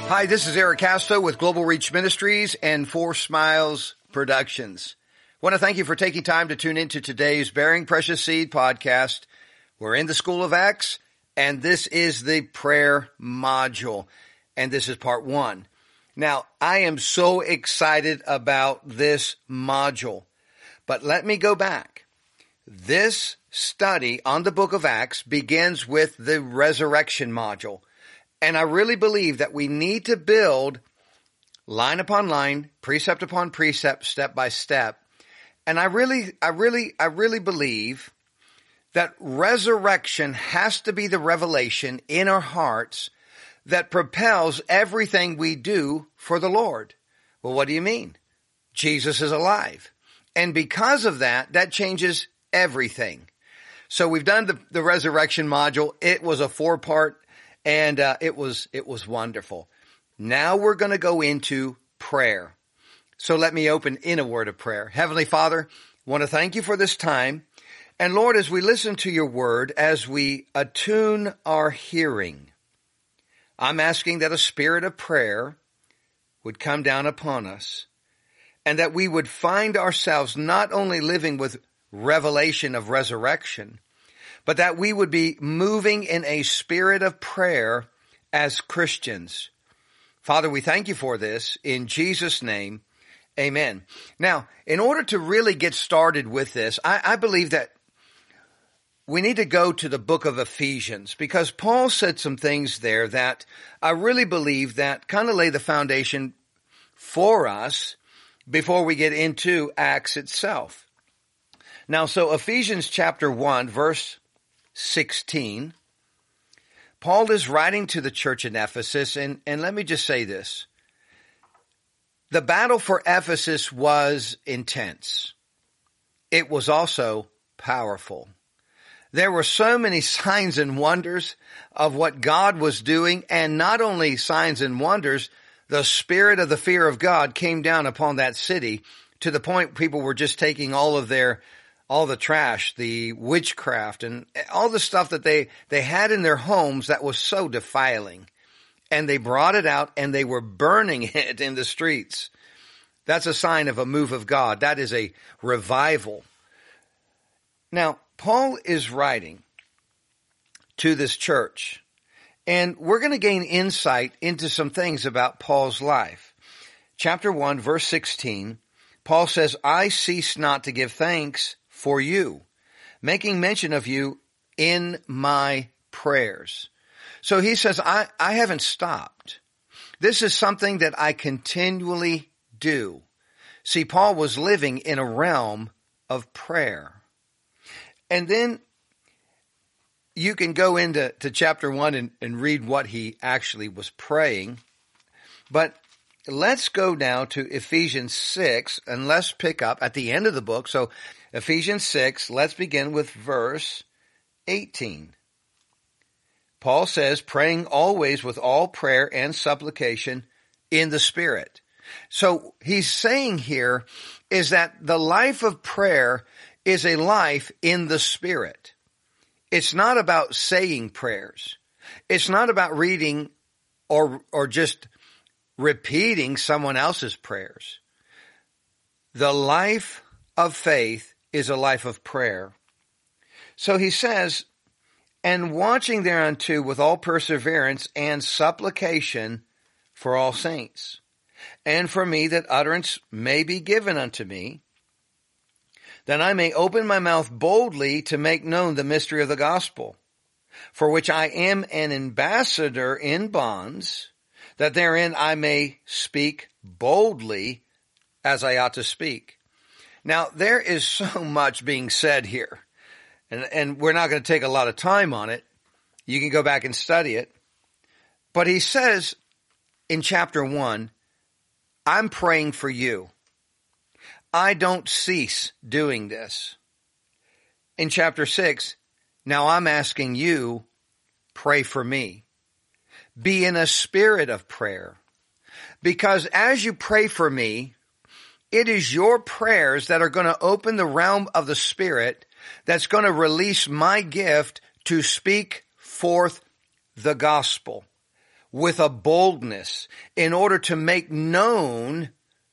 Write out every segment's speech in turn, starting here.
Hi, this is Eric Casto with Global Reach Ministries and Four Smiles Productions. I want to thank you for taking time to tune into today's Bearing Precious Seed podcast. We're in the School of Acts, and this is the prayer module, and this is part 1. Now, I am so excited about this module, but let me go back. This study on the book of Acts begins with the resurrection module. And I really believe that we need to build line upon line, precept upon precept, step by step. And I really believe that resurrection has to be the revelation in our hearts that propels everything we do for the Lord. Well, what do you mean? Jesus is alive. And because of that, that changes everything. So we've done the resurrection module. It was a 4-part. And it was wonderful. Now we're going to go into prayer. So let me open in a word of prayer. Heavenly Father, I want to thank you for this time. And Lord, as we listen to your word, as we attune our hearing, I'm asking that a spirit of prayer would come down upon us and that we would find ourselves not only living with revelation of resurrection, but that we would be moving in a spirit of prayer as Christians. Father, we thank you for this. In Jesus' name, amen. Now, in order to really get started with this, I believe that we need to go to the book of Ephesians because Paul said some things there that I really believe that kind of lay the foundation for us before we get into Acts itself. Now, so Ephesians chapter 1, verse 16, Paul is writing to the church in Ephesus, and let me just say this. The battle for Ephesus was intense. It was also powerful. There were so many signs and wonders of what God was doing, and not only signs and wonders, the spirit of the fear of God came down upon that city to the point people were just taking all the trash, the witchcraft, and all the stuff that they had in their homes that was so defiling. And they brought it out and they were burning it in the streets. That's a sign of a move of God. That is a revival. Now, Paul is writing to this church, and we're going to gain insight into some things about Paul's life. Chapter 1, verse 16, Paul says, I cease not to give thanks for you, making mention of you in my prayers. So he says, I haven't stopped. This is something that I continually do. See, Paul was living in a realm of prayer. And then you can go into chapter 1 and read what he actually was praying. But let's go now to Ephesians 6, and let's pick up at the end of the book. So Ephesians 6, let's begin with verse 18. Paul says, praying always with all prayer and supplication in the Spirit. So he's saying here is that the life of prayer is a life in the Spirit. It's not about saying prayers. It's not about reading or just repeating someone else's prayers. The life of faith is a life of prayer. So he says, and watching thereunto with all perseverance and supplication for all saints, and for me that utterance may be given unto me, that I may open my mouth boldly to make known the mystery of the gospel, for which I am an ambassador in bonds, that therein I may speak boldly as I ought to speak. Now, there is so much being said here, and we're not going to take a lot of time on it. You can go back and study it. But he says in chapter 1, I'm praying for you. I don't cease doing this. In chapter 6, now I'm asking you, pray for me. Be in a spirit of prayer. Because as you pray for me, it is your prayers that are going to open the realm of the Spirit that's going to release my gift to speak forth the gospel. with a boldness in order to make known,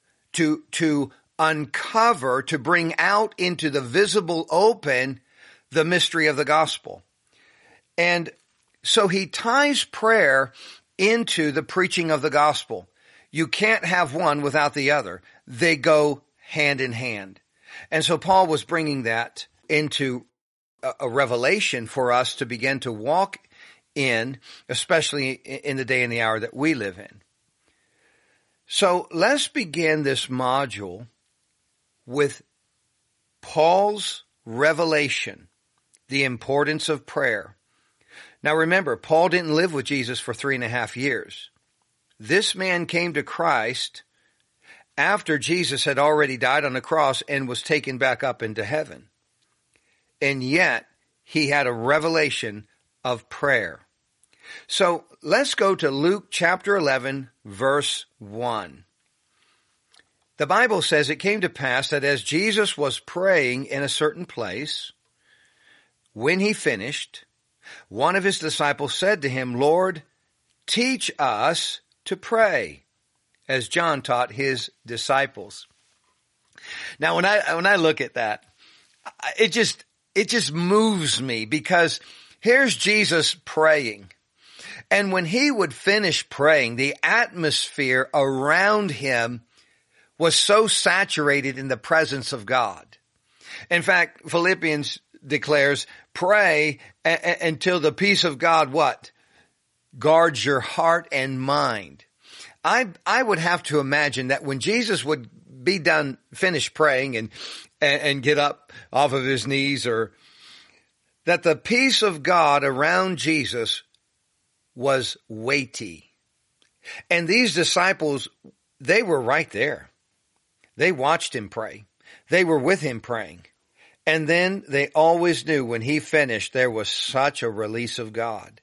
to uncover, to bring out into the visible open the mystery of the gospel. And so he ties prayer into the preaching of the gospel. You can't have one without the other. They go hand in hand. And so Paul was bringing that into a revelation for us to begin to walk in, especially in the day and the hour that we live in. So let's begin this module with Paul's revelation, the importance of prayer. Now remember, Paul didn't live with Jesus for 3.5 years. This man came to Christ after Jesus had already died on the cross and was taken back up into heaven. And yet, he had a revelation of prayer. So let's go to Luke chapter 11, verse 1. The Bible says, it came to pass that as Jesus was praying in a certain place, when he finished, one of his disciples said to him, Lord, teach us to pray, as John taught his disciples. Now, when I look at that, it just moves me, because here's Jesus praying. And when he would finish praying, the atmosphere around him was so saturated in the presence of God. In fact, Philippians declares, pray until the peace of God, what? Guards your heart and mind. I would have to imagine that when Jesus would be done, finish praying and get up off of his knees, or that the peace of God around Jesus was weighty. And these disciples, they were right there. They watched him pray. They were with him praying. And then they always knew when he finished, there was such a release of God.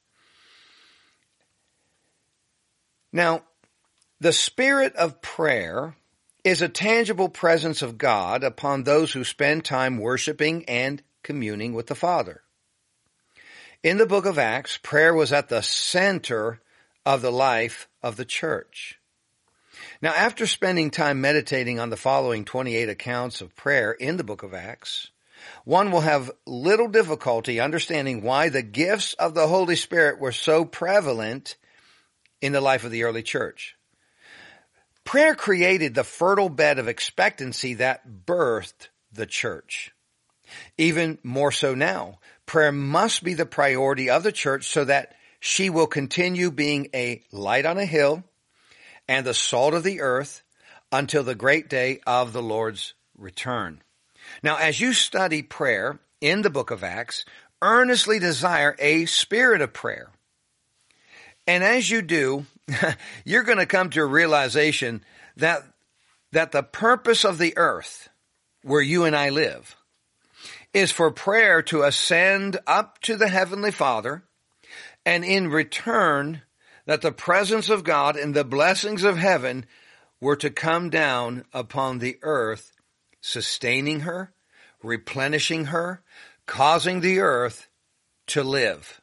Now, the spirit of prayer is a tangible presence of God upon those who spend time worshiping and communing with the Father. In the book of Acts, prayer was at the center of the life of the church. Now, after spending time meditating on the following 28 accounts of prayer in the book of Acts, one will have little difficulty understanding why the gifts of the Holy Spirit were so prevalent in the life of the early church. Prayer created the fertile bed of expectancy that birthed the church. Even more so now, prayer must be the priority of the church so that she will continue being a light on a hill and the salt of the earth until the great day of the Lord's return. Now, as you study prayer in the book of Acts, earnestly desire a spirit of prayer. And as you do, you're going to come to a realization that the purpose of the earth where you and I live is for prayer to ascend up to the Heavenly Father, and in return, that the presence of God and the blessings of heaven were to come down upon the earth, sustaining her, replenishing her, causing the earth to live.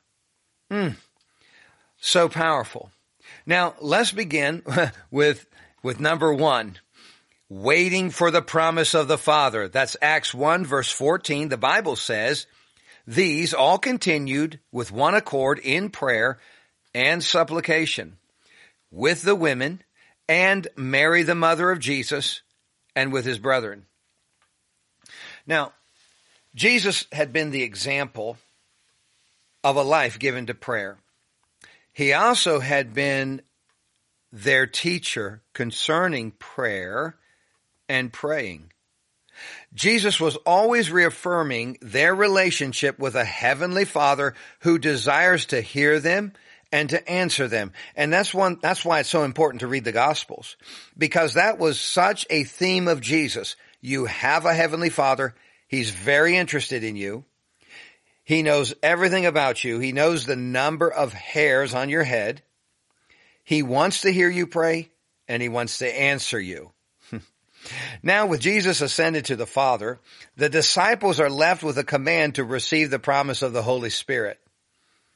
So powerful. Now, let's begin with number 1. Waiting for the promise of the Father. That's Acts 1 verse 14. The Bible says, these all continued with one accord in prayer and supplication with the women and Mary, the mother of Jesus, and with his brethren. Now, Jesus had been the example of a life given to prayer. He also had been their teacher concerning prayer and praying. Jesus was always reaffirming their relationship with a heavenly Father who desires to hear them and to answer them. And that's why it's so important to read the Gospels, because that was such a theme of Jesus. You have a heavenly Father. He's very interested in you. He knows everything about you. He knows the number of hairs on your head. He wants to hear you pray, and he wants to answer you. Now, with Jesus ascended to the Father, the disciples are left with a command to receive the promise of the Holy Spirit.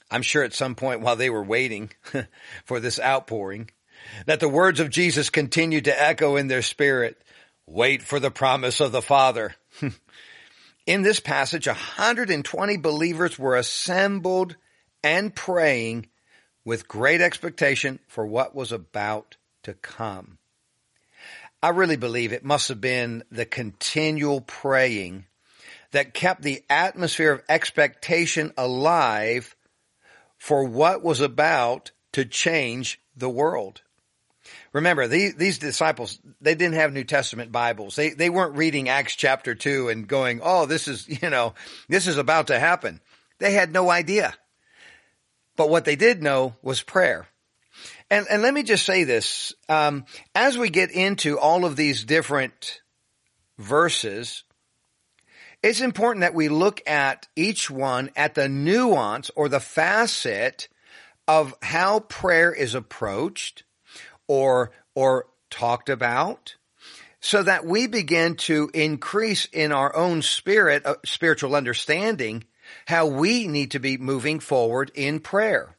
I'm sure at some point while they were waiting for this outpouring, that the words of Jesus continued to echo in their spirit. Wait for the promise of the Father. In this passage, 120 believers were assembled and praying with great expectation for what was about to come. I really believe it must have been the continual praying that kept the atmosphere of expectation alive for what was about to change the world. Remember, these disciples, they didn't have New Testament Bibles. They weren't reading Acts chapter 2 and going, oh, this is about to happen. They had no idea. But what they did know was prayer. And let me just say this, as we get into all of these different verses, it's important that we look at each one at the nuance or the facet of how prayer is approached or talked about, so that we begin to increase in our own spiritual understanding, how we need to be moving forward in prayer.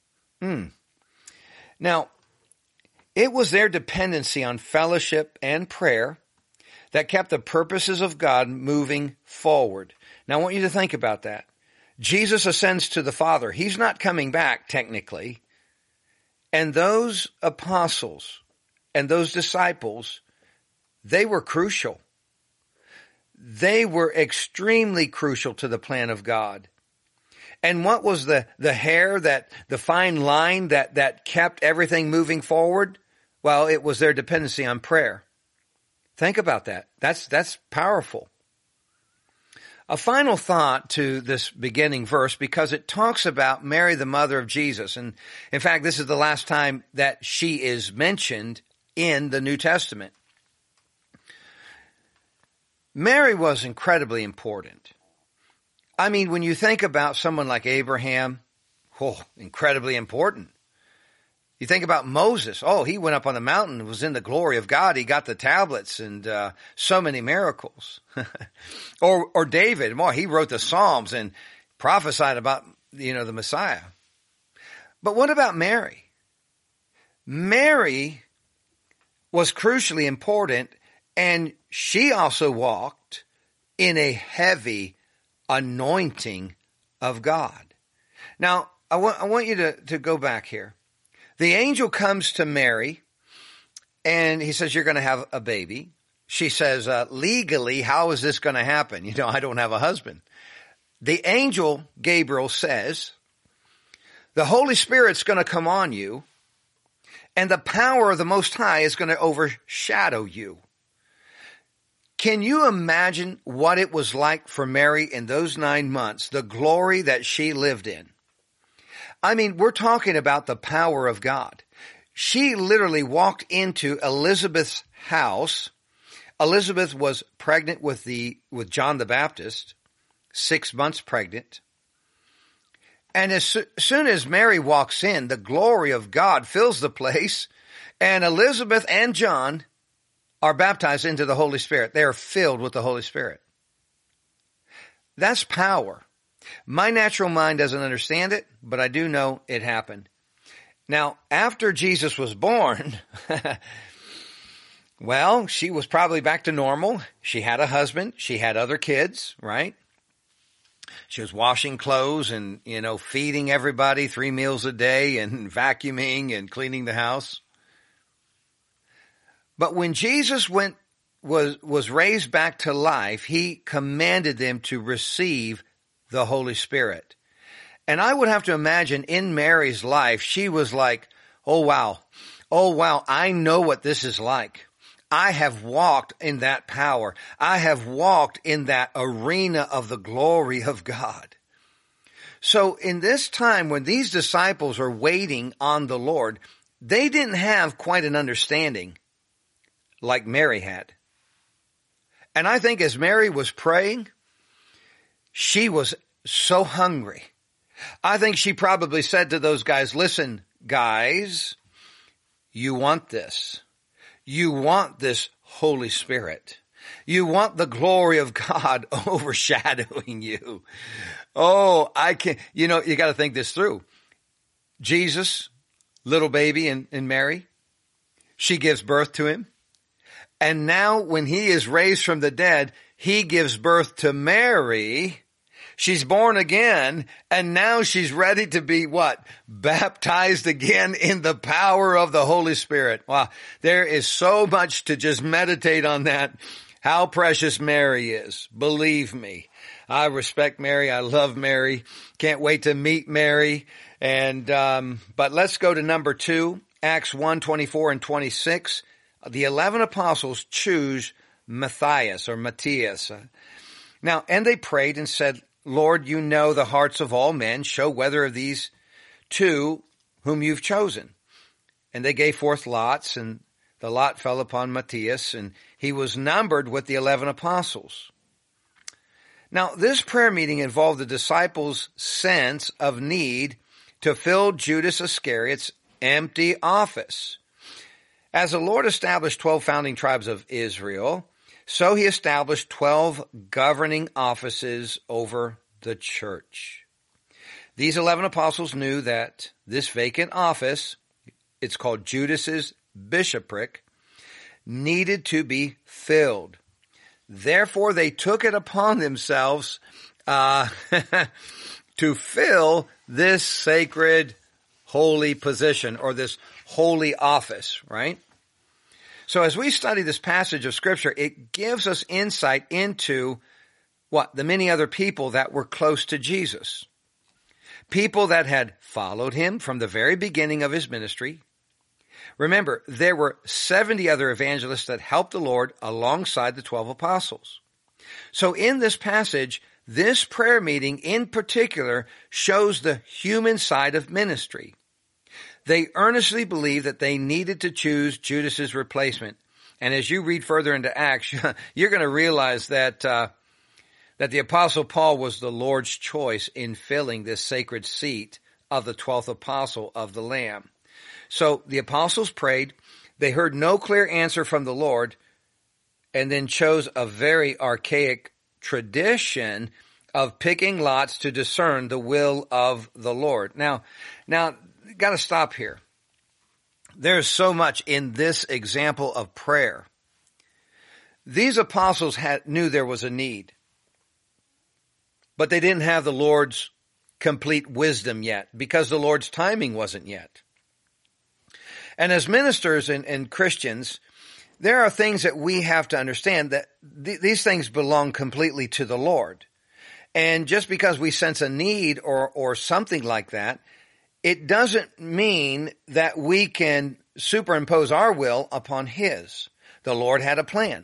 Now, it was their dependency on fellowship and prayer that kept the purposes of God moving forward. Now, I want you to think about that. Jesus ascends to the Father. He's not coming back, technically. And those apostles and those disciples, they were crucial. They were extremely crucial to the plan of God. And what was the fine line that kept everything moving forward? Well, it was their dependency on prayer. Think about that. That's powerful. A final thought to this beginning verse, because it talks about Mary, the mother of Jesus. And in fact, this is the last time that she is mentioned in the New Testament. Mary was incredibly important. I mean, when you think about someone like Abraham, incredibly important. You think about Moses. He went up on the mountain, was in the glory of God. He got the tablets and so many miracles. or David, he wrote the Psalms and prophesied about, the Messiah. But what about Mary? Mary was crucially important, and she also walked in a heavy anointing of God. Now, I want you to go back here. The angel comes to Mary, and he says, you're going to have a baby. She says, legally, how is this going to happen? I don't have a husband. The angel, Gabriel, says, the Holy Spirit's going to come on you, and the power of the Most High is going to overshadow you. Can you imagine what it was like for Mary in those 9 months, the glory that she lived in? I mean, we're talking about the power of God. She literally walked into Elizabeth's house. Elizabeth was pregnant with John the Baptist, 6 months pregnant. And as soon as Mary walks in, the glory of God fills the place, and Elizabeth and John are baptized into the Holy Spirit. They are filled with the Holy Spirit. That's power. My natural mind doesn't understand it, but I do know it happened. Now, after Jesus was born, well, she was probably back to normal. She had a husband. She had other kids, right? She was washing clothes and, feeding everybody 3 meals a day and vacuuming and cleaning the house. But when Jesus was raised back to life, he commanded them to receive the Holy Spirit. And I would have to imagine in Mary's life, she was like, oh wow, I know what this is like. I have walked in that power. I have walked in that arena of the glory of God. So in this time when these disciples are waiting on the Lord, they didn't have quite an understanding like Mary had. And I think as Mary was praying, she was so hungry. I think she probably said to those guys, listen, guys, you want this. You want this Holy Spirit. You want the glory of God overshadowing you. Oh, I can't, you got to think this through. Jesus, little baby and Mary, she gives birth to him. And now when he is raised from the dead, he gives birth to Mary. She's born again, and now she's ready to be what? Baptized again in the power of the Holy Spirit. Wow. There is so much to just meditate on that. How precious Mary is. Believe me. I respect Mary. I love Mary. Can't wait to meet Mary. And, but let's go to number 2, Acts 1:24 and 26. The 11 apostles choose Matthias or Matthias. Now, and they prayed and said, Lord, you know the hearts of all men. Show whether of these two whom you've chosen. And they gave forth lots, and the lot fell upon Matthias, and he was numbered with the 11 apostles. Now, this prayer meeting involved the disciples' sense of need to fill Judas Iscariot's empty office. As the Lord established 12 founding tribes of Israel, so he established 12 governing offices over the church. These 11 apostles knew that this vacant office, it's called Judas's bishopric, needed to be filled. Therefore, they took it upon themselves to fill this sacred holy position or this holy office, right? So as we study this passage of Scripture, it gives us insight into what? The many other people that were close to Jesus. People that had followed him from the very beginning of his ministry. Remember, there were 70 other evangelists that helped the Lord alongside the 12 apostles. So in this passage, this prayer meeting in particular shows the human side of ministry. They earnestly believed that they needed to choose Judas's replacement. And as you read further into Acts, you're going to realize that the Apostle Paul was the Lord's choice in filling this sacred seat of the 12th apostle of the Lamb. So the apostles prayed. They heard no clear answer from the Lord, and then chose a very archaic tradition of picking lots to discern the will of the Lord. Now, got to stop here. There's so much in this example of prayer. These apostles knew there was a need, but they didn't have the Lord's complete wisdom yet because the Lord's timing wasn't yet. And as ministers and Christians, there are things that we have to understand that these things belong completely to the Lord. And just because we sense a need or something like that, it doesn't mean that we can superimpose our will upon his. The Lord had a plan.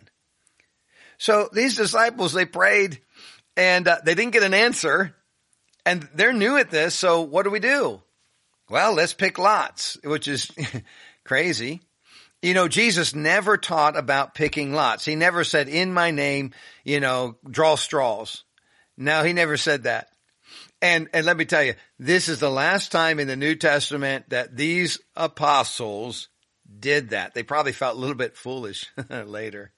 So these disciples, they prayed and they didn't get an answer, and they're new at this. So what do? Well, let's pick lots, which is crazy. Jesus never taught about picking lots. He never said, in my name, draw straws. No, he never said that. And let me tell you, this is the last time in the New Testament that these apostles did that. They probably felt a little bit foolish later.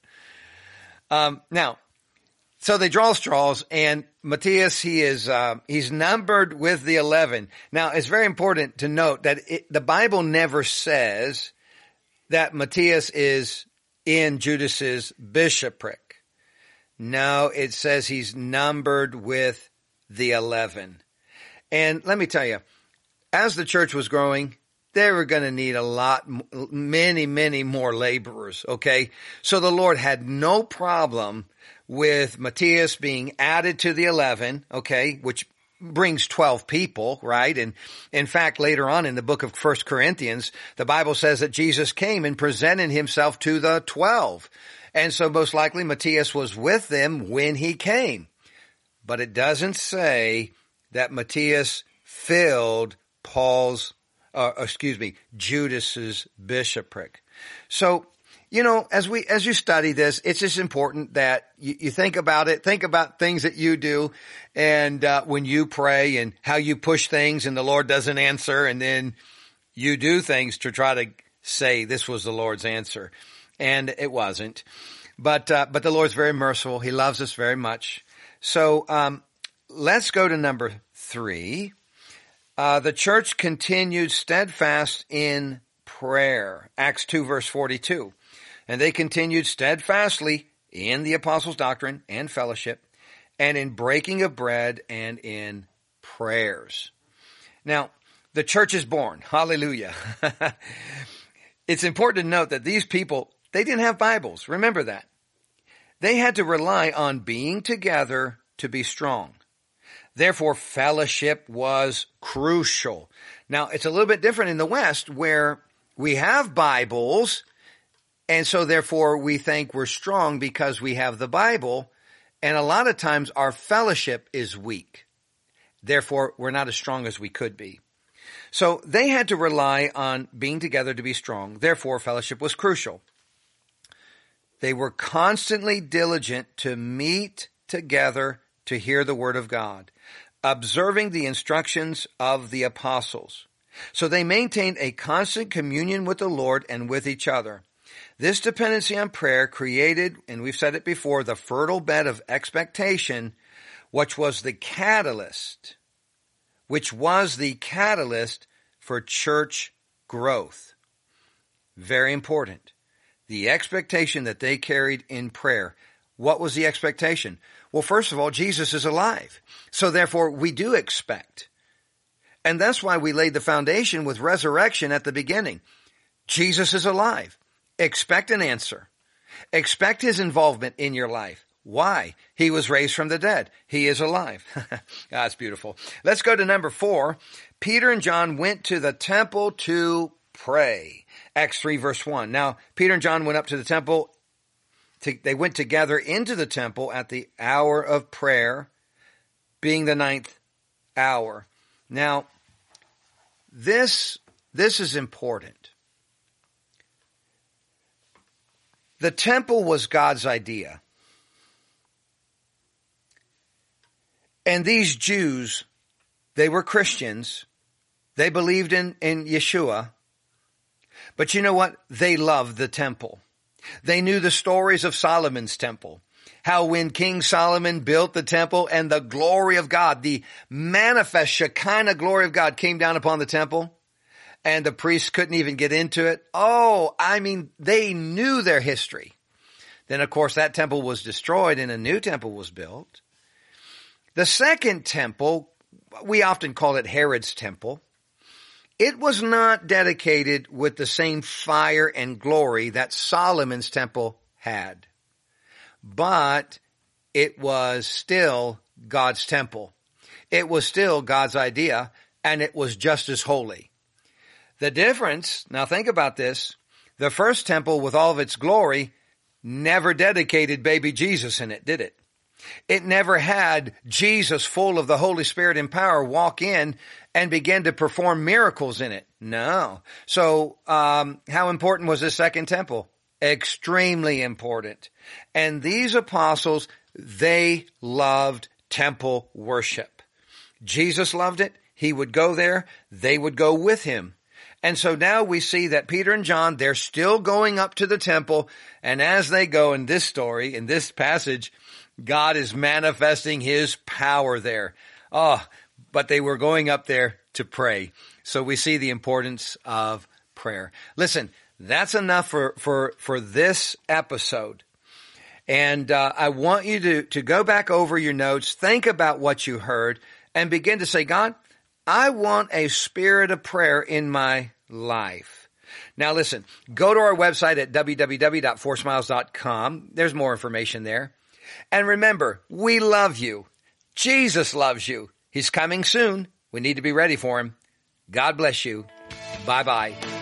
Now, so they draw straws, and Matthias, he's numbered with the 11. Now, it's very important to note that the Bible never says that Matthias is in Judas's bishopric. No, it says he's numbered with the 11. And let me tell you, as the church was growing, they were going to need many more laborers, okay? So the Lord had no problem with Matthias being added to the 11, okay, which brings 12 people, right? And in fact, later on in the book of 1 Corinthians, the Bible says that Jesus came and presented himself to the 12. And so most likely Matthias was with them when he came. But it doesn't say that Matthias filled Judas's bishopric. So, as you study this, it's just important that you think about it, think about things that you do, and when you pray and how you push things and the Lord doesn't answer, and then you do things to try to say this was the Lord's answer. And it wasn't. But the Lord's very merciful. He loves us very much. So, let's go to number 3. The church continued steadfast in prayer. Acts 2 verse 42. And they continued steadfastly in the apostles' doctrine and fellowship, and in breaking of bread and in prayers. Now, the church is born. Hallelujah. It's important to note that these people, they didn't have Bibles. Remember that. They had to rely on being together to be strong. Therefore, fellowship was crucial. Now, it's a little bit different in the West where we have Bibles, and so therefore we think we're strong because we have the Bible, and a lot of times our fellowship is weak. Therefore, we're not as strong as we could be. So they had to rely on being together to be strong. Therefore, fellowship was crucial. They were constantly diligent to meet together to hear the word of God, observing the instructions of the apostles. So they maintained a constant communion with the Lord and with each other. This dependency on prayer created, and we've said it before, the fertile bed of expectation, which was the catalyst for church growth. Very important. The expectation that they carried in prayer. What was the expectation? Well, first of all, Jesus is alive. So therefore, we do expect. And that's why we laid the foundation with resurrection at the beginning. Jesus is alive. Expect an answer. Expect his involvement in your life. Why? He was raised from the dead. He is alive. That's beautiful. Let's go to number 4. Peter and John went to the temple to pray. Acts 3 verse 1. Now, Peter and John went up to the temple. They went together into the temple at the hour of prayer, being the 9th hour. Now, this is important. The temple was God's idea. And these Jews, they were Christians. They believed in Yeshua. But you know what? They loved the temple. They knew the stories of Solomon's temple. How when King Solomon built the temple and the glory of God, the manifest Shekinah glory of God came down upon the temple, and the priests couldn't even get into it. Oh, I mean, they knew their history. Then, of course, that temple was destroyed and a new temple was built. The second temple, we often call it Herod's temple. It was not dedicated with the same fire and glory that Solomon's temple had. But it was still God's temple. It was still God's idea, and it was just as holy. The difference, now think about this, the first temple with all of its glory never dedicated baby Jesus in it, did it? It never had Jesus full of the Holy Spirit and power walk in and begin to perform miracles in it. No. So, how important was the second temple? Extremely important. And these apostles, they loved temple worship. Jesus loved it. He would go there. They would go with him. And so now we see that Peter and John, they're still going up to the temple. And as they go in this story, in this passage, God is manifesting his power there. Oh, but they were going up there to pray. So we see the importance of prayer. Listen, that's enough for this episode. And I want you to go back over your notes, think about what you heard, and begin to say, God, I want a spirit of prayer in my life. Now listen, go to our website at www.foursmiles.com. There's more information there. And remember, we love you. Jesus loves you. He's coming soon. We need to be ready for him. God bless you. Bye-bye.